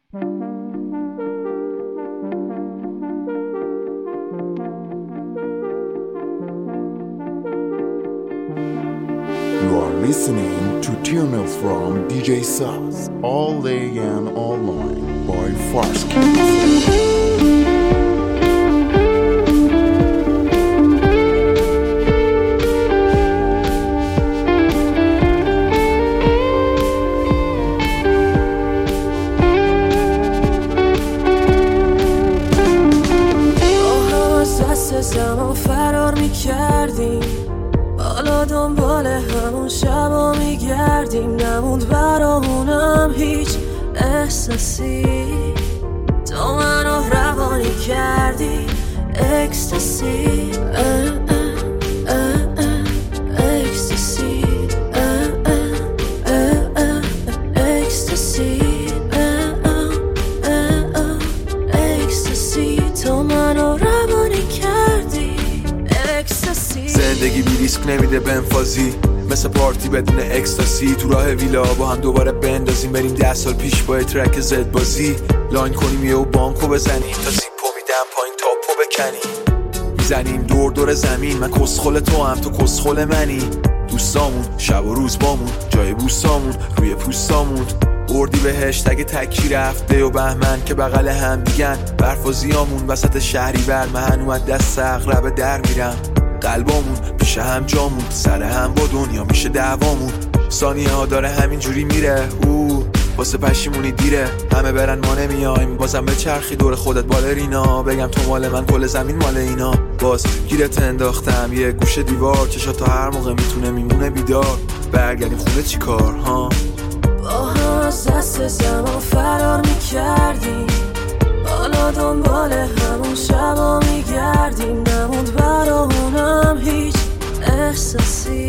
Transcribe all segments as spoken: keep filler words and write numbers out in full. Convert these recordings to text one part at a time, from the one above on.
You are listening to tunes from دی جی Saz, all day and all night by Farsky. زمان فرار میکردیم، حالا دنبال همون شبا میگردیم. نموند برامونم هیچ احساسی، تو منو روانی کردی اکستاسی. اکستاسی اکستاسی اکستاسی تو منو روانی کردی اکستاسی. زندگی بی ریسک نمیده بنفازی، مثل پارتی بدون اکستاسی. تو راه ویلا با هم دوباره بندازیم، بریم ده سال پیش با ترک زد بازی. لاین کنیم یه و بانکو بزنیم تا سیپو میدم پایین تاپو بکنیم. میزنیم دور دور زمین، من کسخل تو هم تو کسخل منی. دوستامون شب و روز بامون، جای بوستامون روی پوستامون. بردی بهشت اگه تکی رفته و بهمن که بغل هم دیگن. برف و زیامون وسط شهری بر من اومد دست اغرب در میرم. قلبامون پیش هم جامون، سر هم با دنیا میشه دعوامون. ثانیه ها داره همین جوری میره، او واسه پشیمونی دیره. همه برن ما نمیایم، بازم به چرخی دور خودت بالرینا. بگم تو مال من کل زمین مال اینا. باز گیرت انداختم یه گوشه دیوار، چشات تا هر موقع میتونه میمونه بیدار. برگردیم خونه چی کار ها؟ با هم از دست زمان فرار میکردیم، حالا دنبال همون شبا میگردیم. نموند برامونم هیچ احساسی،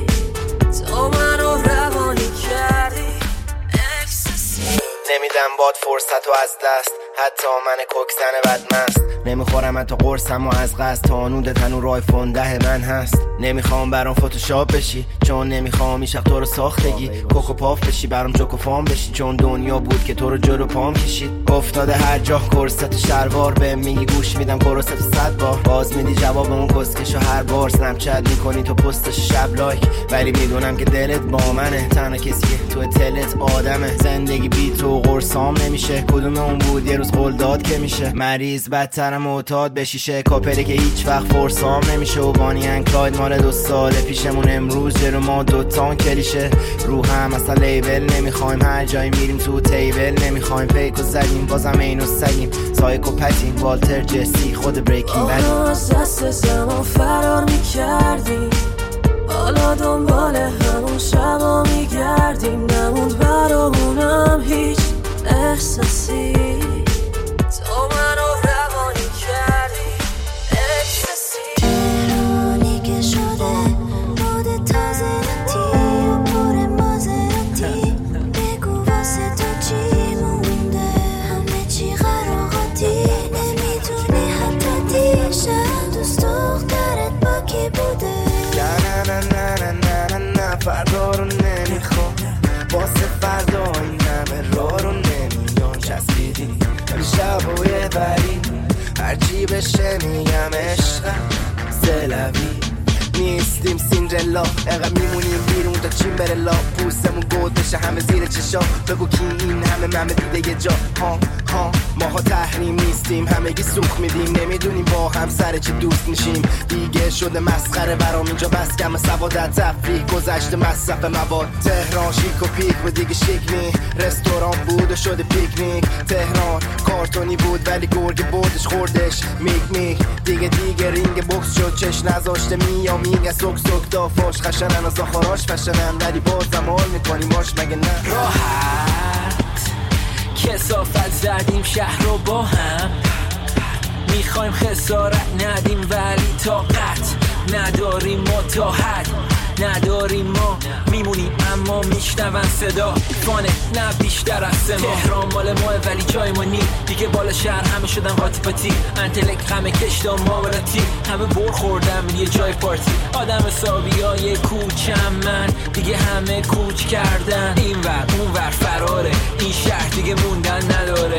تو منو روانی کردی اکستاسی. نمیدم باد فرصت و از دست، حتی من کوکسن بدمست. نمیخورم حتی قرصم و از قصد، تا نود تنور آیفون ده من هست. نمیخوام برام فتوشاپ بشی، چون نمیخوام ایشق تو رو ساختگی. کوکو پاف بشی برام جوکو فام بشی، چون دنیا بود که تو رو جلو پام کشید. افتاده هر جا کرست شلوار، به میگی گوش میدم کرست صد بار. باز میدی جواب اون کسکشو هر بار. سنپچت میکنی تو پستش شب لایک، ولی میدونم که دلت با منه. تنها کسی که تو تلت آدمه. زندگی بی تو قرصام نمیشه، کدوم اون بود یه روز قول داد که میشه. مریض بدترم معتاد به شیشه، کاپلی که هیچ وقت فرسام نمیشه. و بانی انکلاید مال دو سال پیشمون، امروز جلو ما دوتان کلیشه. رو هم اصلا لیبل نمیخوایم، هر جایی میریم تو تیبل نمیخوایم. پیکو زدیم بازم اینو سگیم، سایکو پتیم والتر جسی خود بریکینگ بد. از دست زمان فرار میکردیم، حالا دنبال همون شبا میگردیم. نموند برامونم هیچ احساسی، تو منو روانی کردی اکستاسی. تهرانی که شده مود تازه‌تی و پر مازراتی. بگو واسه تو چی مونده، همه چی قراقاتی. نمیدونی حتی دیشب دوست دخترت با کی بوده. نه نه نه نه نه نه نه فردا رو نمیخوام، واسه فردا این همه راه رو نمیان چسبیدی. شب و یه بری هرچی بشه میگم عشقم سلوی. نیستیم سیندرلا، اقا میمونیم بیرون تا چین بره لا. پوستمون گود بشه همه زیر چشا. بگو کی این همه همه دیده یه جا. ها ها ماها تحریم نیستیم، همگی سوخ میدیم. نمیدونیم با هم سر چه دوست میشیم. دیگه شده مسخره برام اینجا، بس کم سوادت تفریح گذشته مصرف مواد. تهران شیک و پیک و دیگه شیک نی، رستوران بود و شده پیکنیک. تهران کارتونی بود ولی گرگ بردش خوردش میک میک. دیگه دیگه رینگ بوکس شد، چش نذاشته میا میگه سوک سوک دافاش. خشنن از آخراش فشنن ولی بازم حال میکنیم باش مگه نه. راحت کسافت زدیم شهر رو با هم، میخوایم خسارت ندیم ولی طاقت نداریم. ما تا حد نداریم، ما میمونیم اما میشنون صدا فانه نه بیشتر از سه ماه. تهران مال ماه ولی جای ما نیم دیگه. بالا شهر همه شدن قاطی پاتی، انتلک همه کشتا معاملاتی. همه بر خوردم یه جای پارتی، آدم حسابی های کوچم من دیگه همه کوچ کردن. این ور اون ور فراره، این شهر دیگه موندن نداره.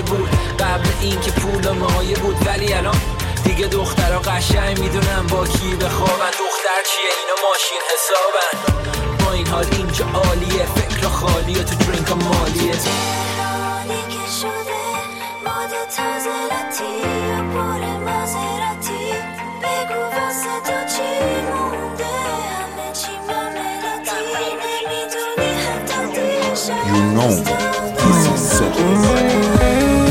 ساده بود قبل این که پول مایه بود، ولی الان دیگه دخترها قشنگ میدونم با کی بخوابن. دختر چیه اینا ماشین حسابن. با این حال اینجا عالیه، فکر خالیه، تو درینک ها مالیه. تهرانی که شده ما دو تازه راتی یا پر مازراتی، بگو واسه تو چی مونده، همه چی مملاتی، نمیدونی حتی دیگه شاید You know this is set.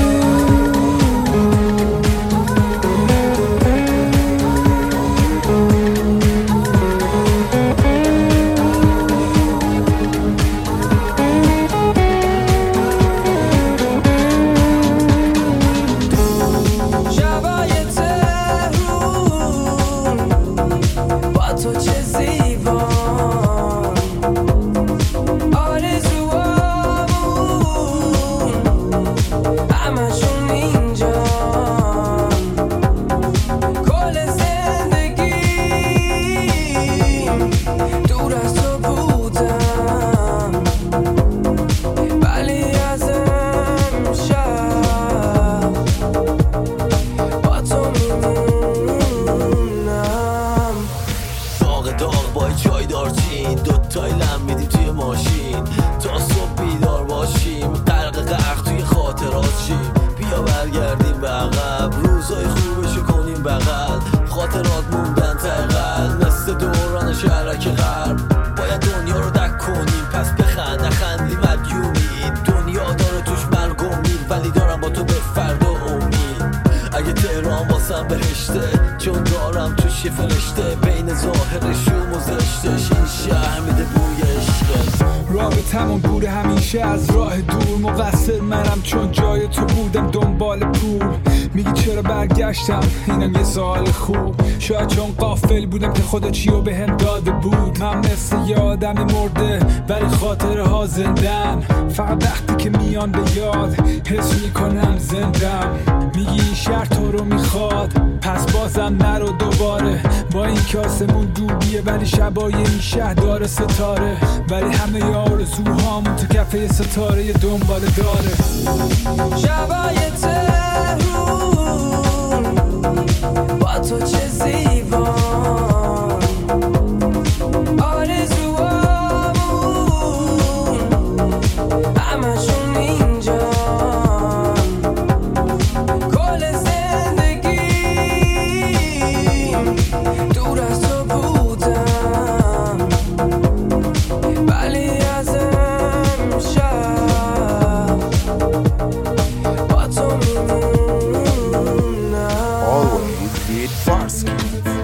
چون دارم توش فرشته بین ظاهرش و مزشتش، این شهر میده بوی عشقت. رابطمون بوده همیشه از راه دور، مقصر منم چون جای تو بودم دنبال پول. میگی چرا برگشتم، اینم یه سوال خوب. شاید چون غافل بودم که خدا چیو به هم داده بود. من مثل یه آدمی مرده ولی خاطره ها زندن، فقط وقتی که میان به یاد حس میکنم زندم. میگی این شهر تو رو میخواد، پس بازم نرو دوباره. با این که آسمون دوبیه ولی شبای این شهر داره ستاره، ولی همه آرزوهامون تو کفه ستاره دنبال داره. شبای تهرون با تو چه زیبان، آرزوهامون همشون اینجا، کل زندگیم دور از تو بودم، ولی از امشب با تو میمونم. Always with Farsky.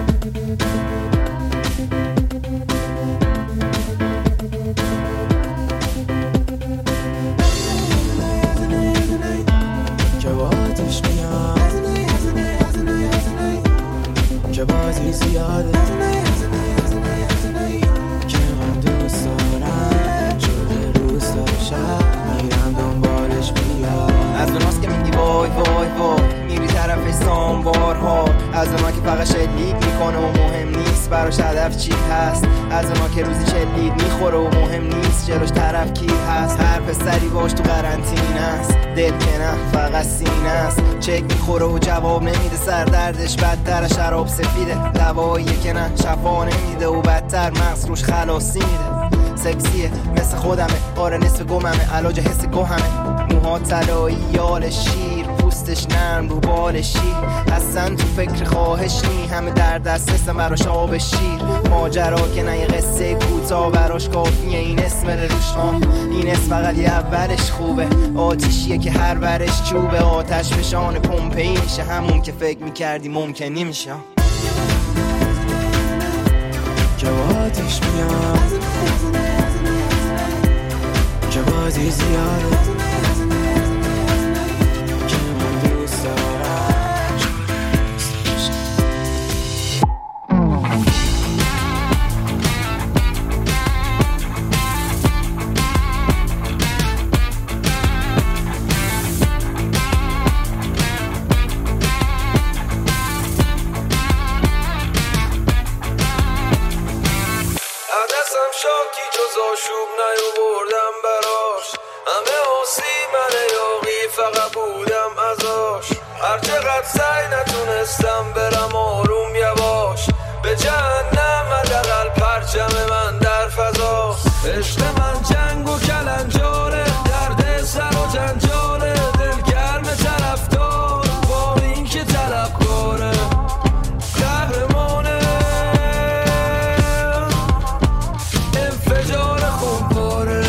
که بازش میاد، که بازی زیاده، که من دوست دارم، شده روز تا شب میرم دنبالش بیاد. از اوناست که میگی وای وای وای، میری طرف سامبارها. از اونا که فقط شلیک میکنه و مهم نیست براش هدف چی هست. از اونا که روزی شلیک میخوره و مهم نیست جلوش طرف کی هست. هر پسری باش تو قرنطینه است، دل که نه فقط سینه است. چک میخوره و جواب نمیده، سردردش بدتر شراب سفیده. دواییه که نه شفا نمیده و بدتر مغز روش خلاصی میده. سکسیه مثل خودمه، آره نصف گممه، علاج حس گوهمه. موها طلایی یال شیر، پوستش نرم رو بال شیر. اصلا تو فکر خواهش نی، همه در دست رسن براش آب شیر. ماجرا که نه یه قصه کوتاه براش کافیه این اسم روش ها. این اسم فقط یه اولش خوبه، آتیشیه که هر ورش چوبه. آتش فشان پمپئی میشه، همون که فکر میکردی ممکن نمیشه. که آتیش میاد، که بازی زیاده، که من دوست دارم. آدم شاکی جز آشوب نیاوردم براش، همه آسی من یاقی فقط بودم ازاش. هر چقدر سعی نتونستم برم آروم یواش، به جهنم حداقل پرچم من در فضاست. عشق من جنگ و کلنجاره، درد سر و جنجاله، دلگرم طرفدار با این که طلبکاره، قهرمانه انفجار خونپاره.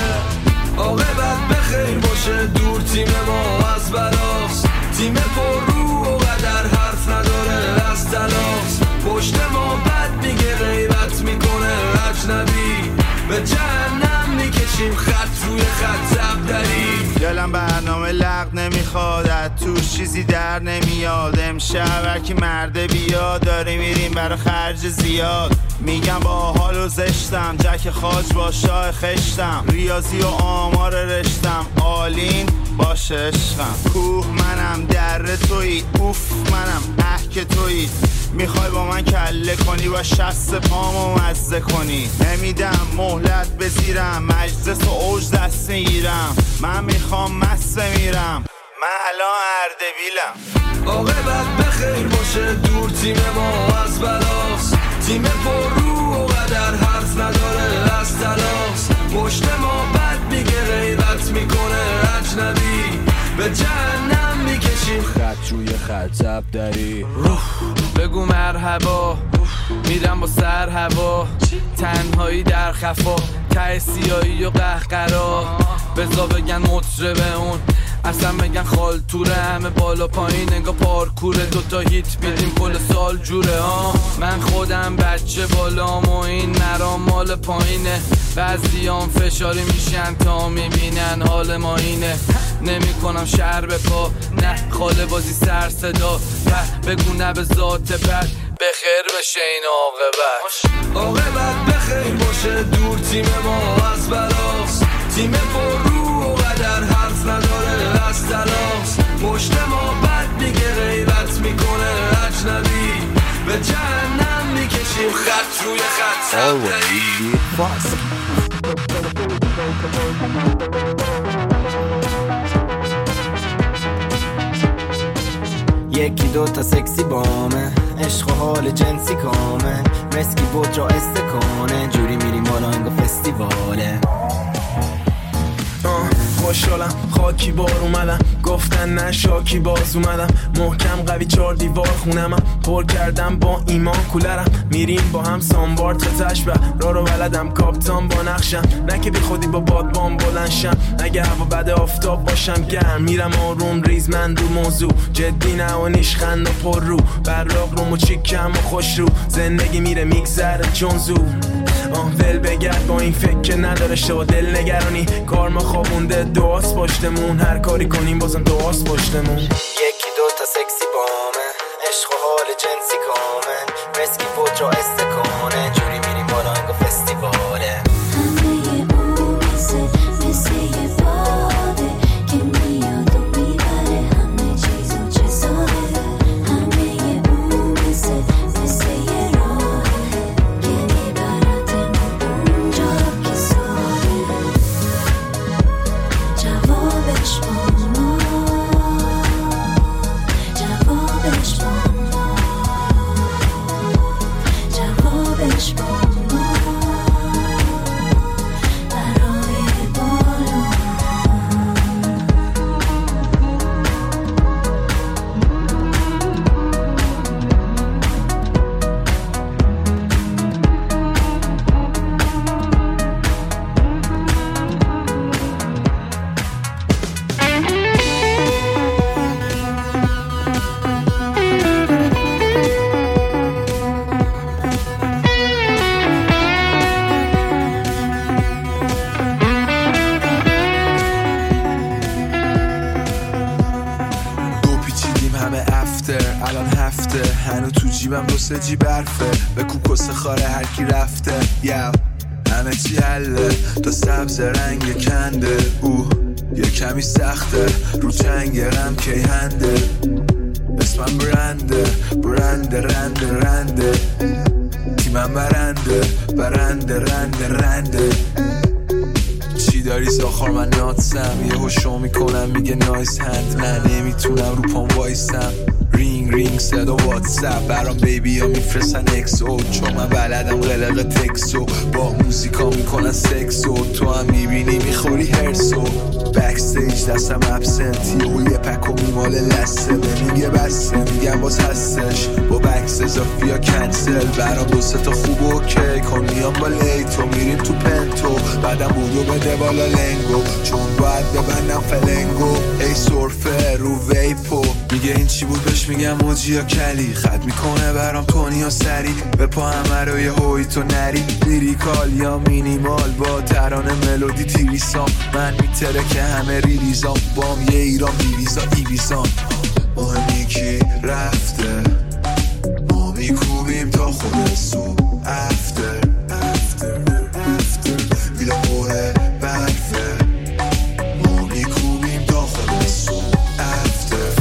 عاقبت بخیر باشه دور تیم ما از بلاست، تیم پر رو و قدر حرف نداره از تلاست. پشت ما بد میگه غیبت میکنه اجنبی، به جهنم میکشیم خط روی خط زبدری. دلم برنامه لغ نمیخواد، از توش چیزی در نمیاد. امشب هرکی مرده بیاد، داری میریم برا خرج زیاد. میگم با حال و زشتم، جک خاج با شاه خشتم، ریاضی و آمار رشتم، آلین باشه عشقم. کوه منم در توی، اوف منم اه که توی. میخوای با من کله کنی و شست پامو مزه کنی، نمیدم مهلت بزیرم، مجلس و اوج دست میگیرم. من میخوام مست میرم، من الان اردبیلم. عاقبت بخیر باشه دور تیم ما از بلاست، تیم پر رو و قدر حرف نداره از تلاست. پشت ما بد میگه غیبت میکنه اجنبی، به جهنم میکشیم خط روی خط زبدری. بگو مرحبا میرم با سر هوا، تنهایی در خفا، ته سیایی و قهقرا. بزا بگن مطربه اون، اصلا بگن خالتوره، همه بالا پایین انگا پارکوره. دوتا هیت بیدیم کل سال جوره ها. من خودم بچه بالام و این مرام مال پایینه، بعضیام فشاری میشن تا میبینن حال ما اینه. نمی کنم شهر به پا، نه خاله بازی سر صدا، بگو نه به ذات بد، بخیر بشه این عاقبت. عاقبت بخیر باشه دور تیم ما از بلاست، تیم پر رو و قدر حرف نداره از تلاست. پشت ما بد میگه غیبت میکنه اجنبی، به جهنم میکشیم خط روی خط زبدری. یکی دوتا سکسی بامه، عشق و حال جنسی کامه، مسکی بود را استکانه، جوری میریم بالا انگا فستیواله. خوشحالم خاکی بار اومدم، گفتن نه شاکی باز اومدم. محکم قوی چار دیوار خونمم، پر کردم با ایمان کولرم. میریم با هم سانبار تا تشبه، را رو بلدم کاپتان با نقشم. نه که بی خودی با بادبان بلنشم، اگه هوا بده آفتاب باشم گرم. میرم آروم ریز من رو موضوع، جدی نه و نیشخند و پر رو، براق روم و چیکم و خوش رو. زندگی میره میگذره چون زو آه ول بگرد با این فکر که نداره شو دل نگرانی. کار ما خوابونده دعاست پشتمون، هر کاری کنیم بازم دعاست پشتمون. یکی دوتا سکسی بامه، عشق و حال جنسی کامه، مسکی بود را استکانه، جوری میریم بالا انگا فستیواله. همه اون مثل مثل یه باده که میاد و میبره همه چیزو چه ساده. همه اون مثل مثل یه راهه که میبردمون اونجا که ساده. جوابش با ما، جوابش با ما، جوابش با ما برای بالا. الان هفته هنو تو جیبم دو سه جی برفه، به کوکس خاره هر کی رفته. یو همه چی حله تا سبز رنگ کنده، اوه یه کمی سخته رو چنگرم کی هنده. اسمم برنده برنده رنده رنده، تیمم من برنده برنده رنده رنده. چی داری ساخار من ناتسم، یه هوشو میکنم میگه نایس هند. من نمیتونم رو پام وایسم، رینگ رینگ صدا واتساپ برام بیبی ها میفرستن اکسو، چون من بلدم قلق تکسو. با موزیکا میکنن سکسو، تو هم میبینی میخوری هرسو. بکستیج دستم ابسنتی و یه پکو میماله لسته. میگه بسته میگم باز هستش، با بکس اضافی ها کنسل. برام دو سه تا خوب و اوکی کن میام با لیتو، میریم تو پنتو بعدم بودو بده بالا لنگو، چون باید ببندم فلنگو. ای سورفه رو ویپو میگه این چی بود، بهش میگم موجی یا کلی. خط میکنه برام تونی یا سری، به پا همه رو یه هوی تو نری. لیریکال یا مینیمال با ترانه ملودی تیریسام. من میتره که همه ریلیزام، بام یه ایران بیویزا ایویزان. مهمی کی رفته ما میکوبیم تا خود سو افتر افتر افتر ویلا بوره برفه. ما میکوبیم تا خود سو افتر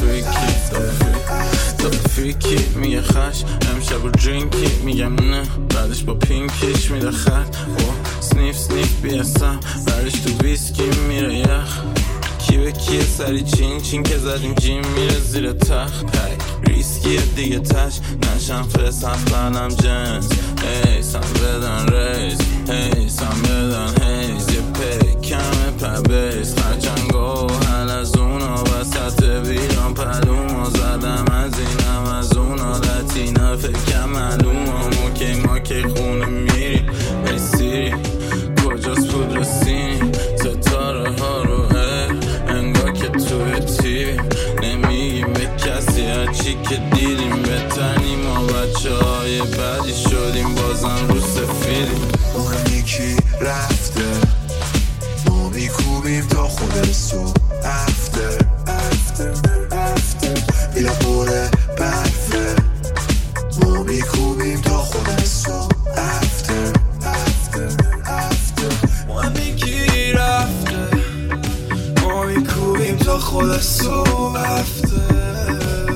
فریکی میگه خش امشب رو درینکی، میگم نه بعدش با پینکیش میده خط. و سنیف سنیف بیستم بعدش تو ویسکی میره یخ. کی به کیه سری چین چین که زدیم جیم میره زیر تخت. پک ریسکیه دیگه تش نشم فرست هستنم جنس. هی سم بدن ریز هی سم بدن هیز. یه پی کمه پبیز خرچنگو حل از اونا وسط ویران پلوما زدم از اینم از اونا لاتینا فکرم معلومم. اوکی ما که خونه میری ای سیری کجاست پودر سینی ستاره ها رو انگار که توی تیوی نمیگیم به کسی هرچی که دیدیم. بتنیم ما بچه های بدی شدیم بازم رو سفیدیم. مهمی کی رفته ما میکوبیم تا خود سو افتر افتر افتر ایلا بوره برفه. ما میکوبیم تا خود سو افتر افتر افتر. مهمی کی رفته ما میکوبیم تا خود سو افتر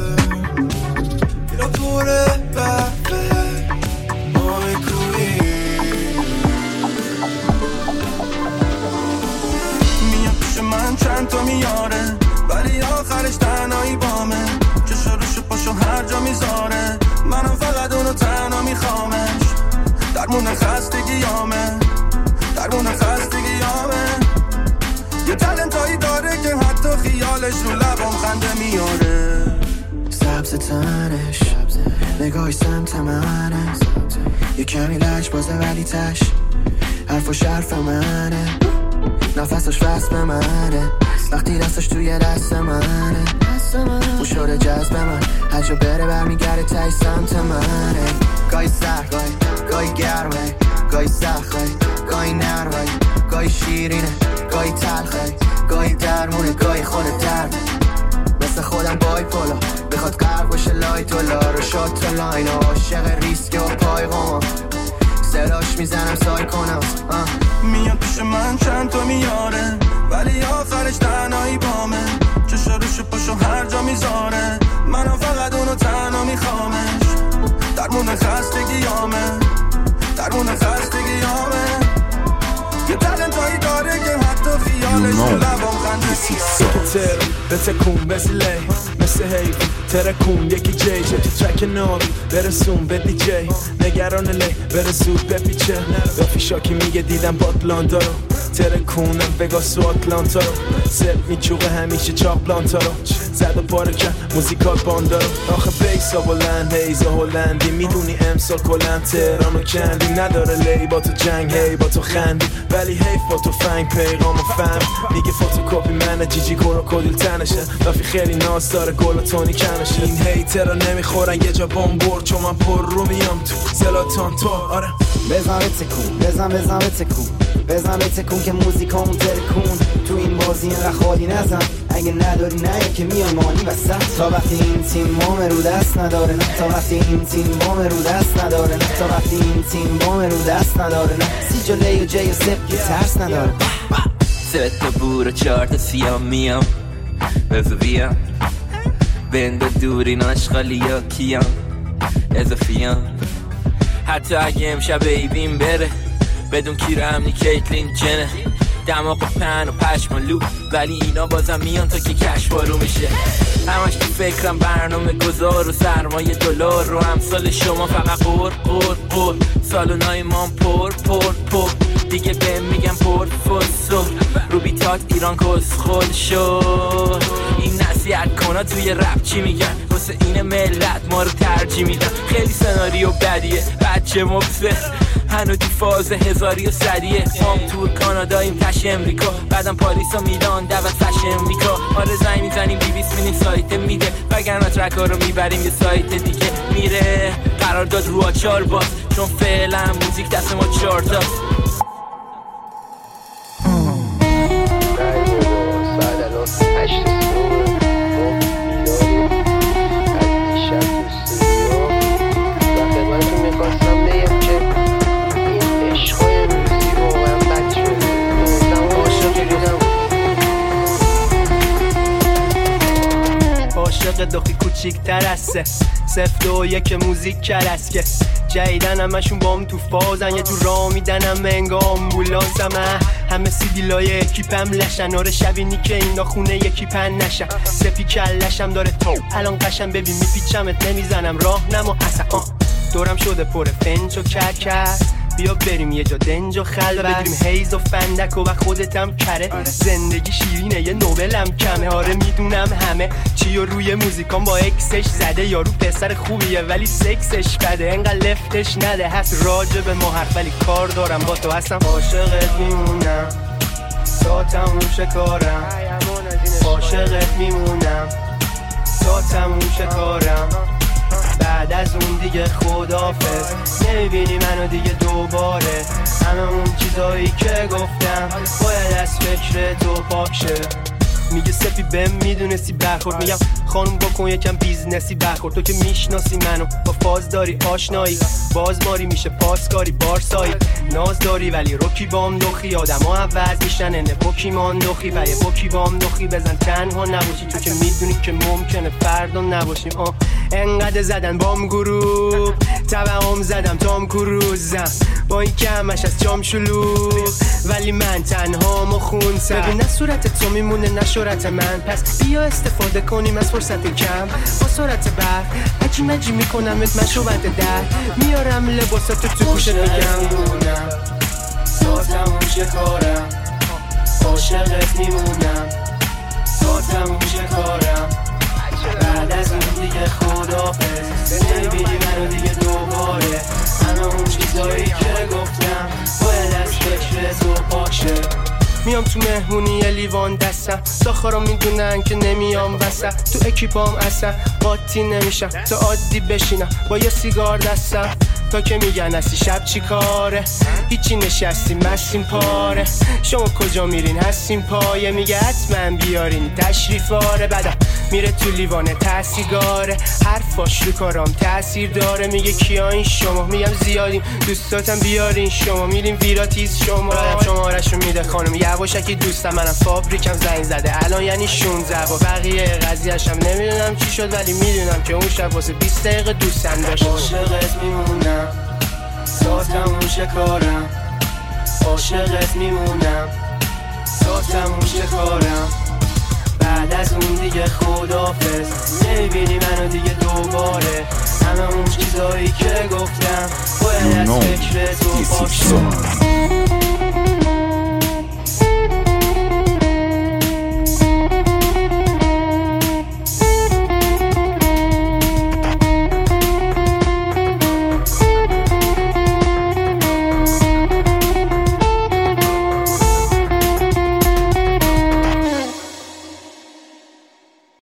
ایلا بوره برفه. ما میکوبیم میام پیش من چند تا میاره ولی آخرش تنهایی بامه. چشو روشو پاشو هر جا میذاره، منم فقط اونو تنها میخوامش. درمون خستگیامه درمون خستگیامه. یه تلنتایی داره که حتی خیالش رو لبام خنده میاره. سبز تنش نگاهی سمت منه، یه کمی لج بازه ولی تش حرف و شرف منه. نفسش وصف منه وقتی دستش توی دست منه. او شده جذب من هر جا بره برمیگرده تای سمت منه. گاهی سخت گاهی گرمه، گاهی سخت گاهی نرمه، گاهی شیرینه گاهی تلخه، گاهی درمونه گاهی خود درده. مثل خودم بای پولا بخواد غرق بشه لایت و لارو شد تو لاین. عاشق ریسک و پایقام صداش میزنم سای کنم. میاد پیش من چند تا میاره ولی آخرش تنهایی بامه. چشو روشو پاشو هر جا میذاره، منم فقط اونو تنها میخوامش. درمون خستگیامه درمون خستگیامه. یه تلنتایی داره که حتی خیالش رو لبام خنده میاره. بتکون مثل مثل حیف ترکون یکی جی جی تو ترک نابی برسون به دی جی. نگران لی برسود بپیچه به فیشاکی میگه دیدم باتلانتا رو. ترکونم وگاس و آتلانتا رو، سر میچوقه همیشه چاپلانتا رو. زد و پاره کرد موزیکال باندا رو. آخه بیسا بلند هیزا هلندی، میدونی امسال کلند تهران و کندی. نداره لی با تو جنگ هی با تو خندی، ولی حیف با تو فنگ پیغام و فهم. میگه فوتوکوپی منه جیجی کروکودیل تنشه، رفی خیلی ناز داره گل و تونی کنشه. این هیترا نمیخورن یه جا بام برد، چون من پر رو میام تو زلاتان تو. آره بزن بتکون بزن بزن بتکون بزن بتکون که موزیکامون ترکون. تو این بازی اینقدر خالی نزن، اگه نداری نه که میای مانی وسط. تا وقتی این تیم بام رو دست نداره نه، تا وقتی این تیم بام رو دست نداره نه، تا وقتی این تیم بام رو دست نداره نه. سی جلی و جی و سپ که ترس نداره. سه تا بور و چهار تا سیام میام بزا بیام بند دوری ناشغالی یا کیام اضافیام. حتی اگه امشب بیبیم بره بدون کیر امنی کیتلین جنه دماغ پن و پشمالو ولی اینا بازم میان تا که کشوارو میشه همش تو فکرم برنامه گذار و سرمایه دلار رو امثال شما فقط قور قور قور سالونای مام پر پر پر دیگه بهم میگم پر فسو رو بیتات ایران کس خود شد این نصیحت کنا توی رپ چی میگن واسه این ملت ما رو ترجیح میدن خیلی سناریو بدیه بچه مبسس هنو تو فاز هزاری و صدیه مام تور کاناداییم تش امریکا بعدم پاریس و میلان دعوت فش امریکا آره زنگ میزنیم بیبیس میدیم سایت میده وگرنه ترک ها رو میبریم یه سایت دیگه میره قرار داد رو آچار باز چون فعلا موزیک دست ما چارتاست هشت صبح با بیداری از دیشب تو استودیو و خدمتتون میخواستم بگم که این عشقای امروزی واقعا بد شده نوزدم عاشقی بودم عاشق دخی کوچیک‌تر از سه سفت و یک موزیک کرست که جدیدن همشون بام تو فازن یه تو را میدنم انگاه آمبولانس همه همه سیدیلای اکیپم لشن آره شبینی که اینا خونه یکی پن نشن سپی کلشم داره تو الان قشم ببین میپیچمت نمیزنم راه نما اصلا آه دورم شده پر فنج و کرکر بیا بریم یه جا دنج و خلوت بدریم حیز و فندک و خودتم کره زندگی شیرینه یه نوبلم کمه آره میدونم همه چی و روی موزیکان با اکسش زده یارو پسر خوبیه ولی سکسش بده انقدر لفتش نده هست راجع به ما حرف ولی کار دارم با تو هستم عاشقت میمونم تا تموم شه کارم عاشقت میمونم تا تموم شه کارم بعد از اون دیگه خدافظ نمیبینی منو دیگه دوباره همه اون چیزایی که گفتم باید از فکر تو پاک شه میگه سپی بهم میدونستی برخورد میگم خانم بکن یکم بیزنسی برخورد تو که میشناسی منو با فاز داری آشنایی بازماری میشه پاسکاری بارسایی ناز داری ولی روکی بام دخی آدم ها عوض میشن انه پوکیمان دخی و یه پوکی بام دخی بزن تنها نباشی تو که میدونی که ممکنه فردا نباشیم آه انقدر زدن بام گروه تبعام زدم تام کروزم با این که همش از جام شلوغ ولی من تنها ما خونسم ببین نه صورت تو میمونه نه شورت من پس بیا استفاده کنیم از فرصت کم با سرعت برق عجی مجی میکنمت من شوبت در میارم لباساتو تو گوشت میگم تا تموم شه کارم عاشقت میمونم تا تموم شه کارم بعد از اون دیگه خدافظ نمیبینی منو دیگه دوباره همه اون چیزایی که گفتم باید از فکر تو پاک شه میام تو مهمونی یه لیوان دستم ساخارا میدونن که نمیام وسط تو اکیپام اصلا قاطی نمیشم تا عادی بشینم با یه سیگار دستم تا که میگن هستی شب چی کاره هیچی نشستی مستیم پاره شما کجا میرین هستیم پایه میگه حتما بیارین تشریفاره بعدم میره تو لیوانه تسیگاره حرفاش رو کارام تاثیر داره میگه کیا این شما میگم زیادیم دوستاتم بیارین شما میریم ویراتیز شما شمارشو میده خانم یواشکی دوستم منم فابریکم زنگ زده الان یعنی شونزده و بقیه قضیه‌شم نمیدونم چی شد ولی میدونم که اون شب واسه بیست دقیقه دوستم داشت عاشقت میمونم تا تموم شه کارم عاشقت میمونم تا تموم شه کارم بعد از اون دیگه خدافظ نمیبینی منو دیگه دوباره همه اون چیزایی که گفتم باید از فکر تو پاک شه